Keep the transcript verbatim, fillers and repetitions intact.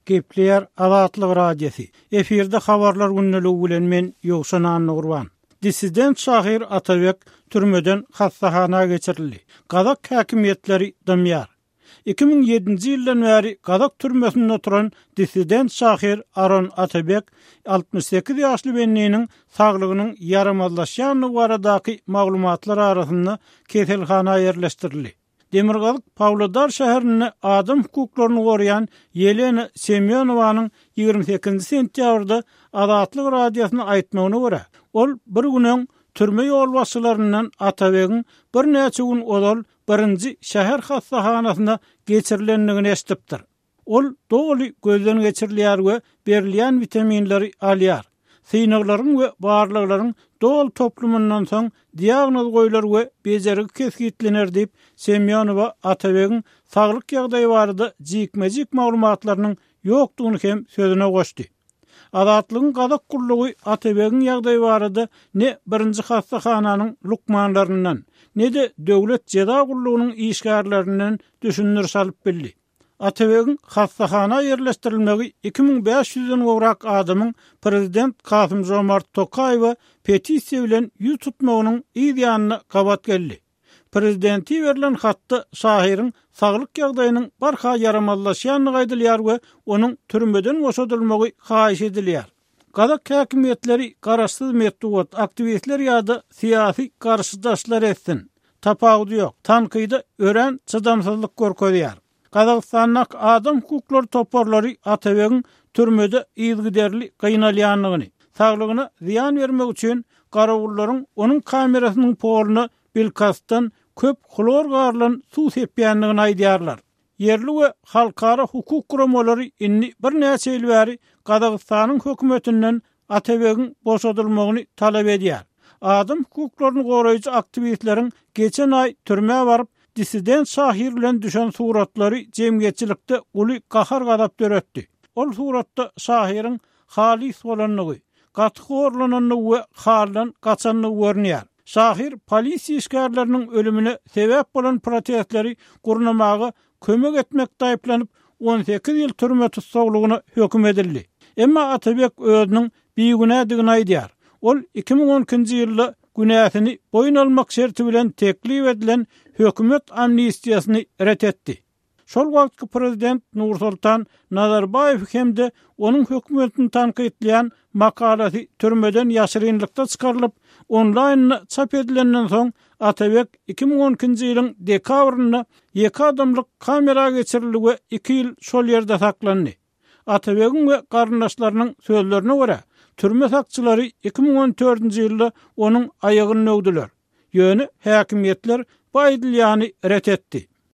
Gepleyer Azatlyk radiosi. Efirde habarlar günneligi bilen men Ýogşan Annurwan. Dissident Şahir Atabek türmeden hassahana geçirildi. Gadak häkimetleri dymýar. iki bin yedinji ýyldan bäri Gadak türmesinde oturan dissident Şahir Aron Atabek altmış sekiz ýaşly benniň saglygynyň yaramazlaşýanyny baradaky maglumatlar arasynda keselhana ýerleşdirildi. Demirgazyk Pawlodar şäherine adam hukuklaryny gorayan Yelena Semyonowanyň ýygrimi sekizinji sentýabrda Azatlyk radiosyna aýtmagyna görä, ol bir güniň türme ýolbaşçylaryndan Atabegin bir näçe gün odal birinji şäher hassahanasyna geçirilendigini eşitipdir. Ol doly gözden geçirilýär we berilýän vitaminleri alýar. Synaklaryň we barlyklaryň dol toplumyndan soň diagnoz goýular we bejerigi kesgitlener diýip Semyonowa Atabegin saglyk ýagdaýy barada jikmejik maglumatlarynyň ýokdugyny hem sözüne goşdy. Azatlygyň Gadak gurlugy Atabegin ýagdaýy barada ne birinji hassahanyň lukmanlaryndan, ne de döwlet jeda gurlugynyň işgärlerinden düşünür salyp bildi. Atabegin hassahana ýerleşdirilmegi iki bin beş ýüzden gowrak adamyň prezident Kasym Jomart Tokayewa petisiýa bilen ýüz tutmagynyň ýa-da gabat geldi. Prezidenti verilen hatda Şahiriň saglyk ýagdaýynyň barha yaramazlaşýanyny gaýdylýar we onuň türmeden boşadylmagy haýyş edilýär. Gadak häkimetleri garaşsyz metod aktivistler ýa-da syýasy garşydaşlar etsin. Tapagy ýok. Tankyda ören çydamsızlyk görkezýär. Gazagystanyň adam hukuklary toparlary Atabegin türmede ýyzgyderli gynalýanlygyny, saglygyna ziýan bermek üçin garawullaryň onuň kamerasynyň poluna bilkastan köp klor garlan suw sepýänligini aýdýarlar. Yerli we halkara hukuk guramalary inni bir näçe ýyl bäri Gazagystanyň hökümetinden Atabegin boşadylmagyny talap edýär. Adam hukuklaryny goraýjy aktivistleriň geçen ay türmäge baryp dissident Şahir bilen düşen suratlary jemgyýetçilikde uly gahar gadap döretdi. Ol suratda Şahiriň halis bolanlygy, gaty horlananyny we haldan gaçanyny görnýär. Şahir polisiýa işgärleriniň ölümine sebäp bolan protestleri gurnamagy kömek etmek daýyplanyp on sekiz ýyl türme tutsaglygyna höküm edildi. Emma Atabek özüniň biýigünädigini aýdýar. Ol iki bin on ikinji ýylda günäsini boyun almak şerti bilen teklif edilen hökümet amnistiýasyny ret etdi. Şol wagtky prezident Nursultan Nazarbayew hemde onuň hökümetini tanqidleýän makalasy türmeden ýaşyrynlykda çykarylyp online çap edilenden soň Atabek iki bin on ikinji ýylyň dekabryna iki adamlyk kamera geçirildi we iki ýyl şol ýerde saklandy. Atabegin we garyndaşlarynyň sözlerine görä, türme sakçylary iki bin on dördünji ýylda onuň aýagyny öwdüler. Ýöne häkimetler bu aýdylýany ret etdi.